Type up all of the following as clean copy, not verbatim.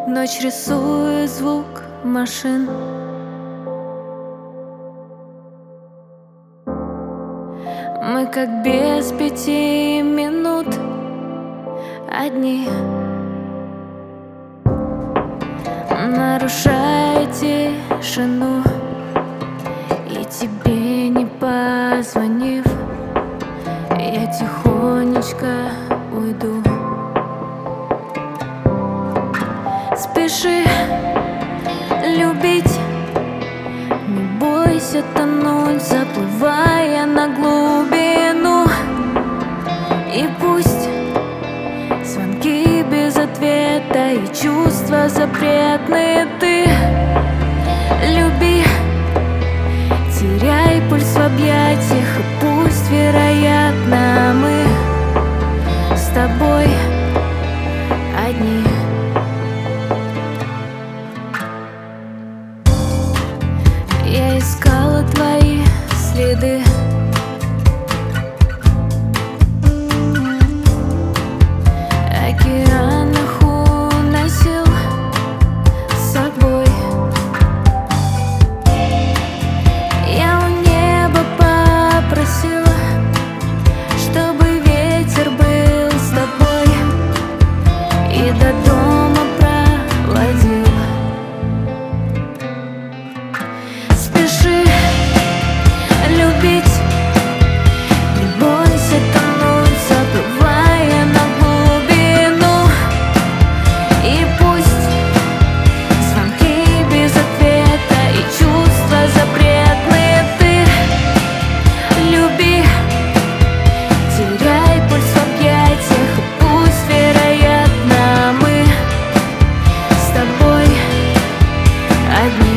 Ночь рисует звук машин. Мы как без 5 минут одни, нарушая тишину. И тебе не позвонив, я тихонечко уйду. Спеши любить, не бойся тонуть, заплывая на глубину. И пусть звонки без ответа и чувства запретные, ты люби, теряй пульс в объятиях, и пусть, вероятно, мы с тобой одни. Я искала твои следы, океанах уносил с собой. Я у неба попросила, чтобы ветер был с тобой и до дома проводил. Спеши любить, не бойся тонуть, заплывая на глубину. И пусть звонки без ответа и чувства запретные, ты люби, теряй пульс в объятиях, и пусть, вероятно, мы с тобой одни.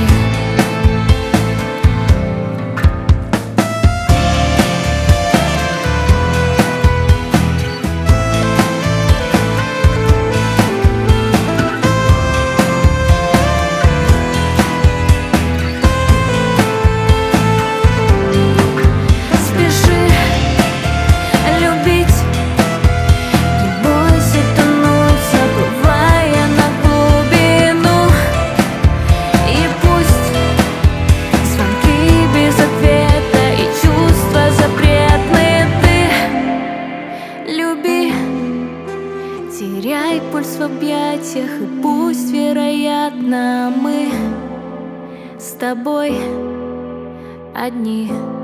Теряй пульс в объятиях, и пусть, вероятно, мы с тобой одни.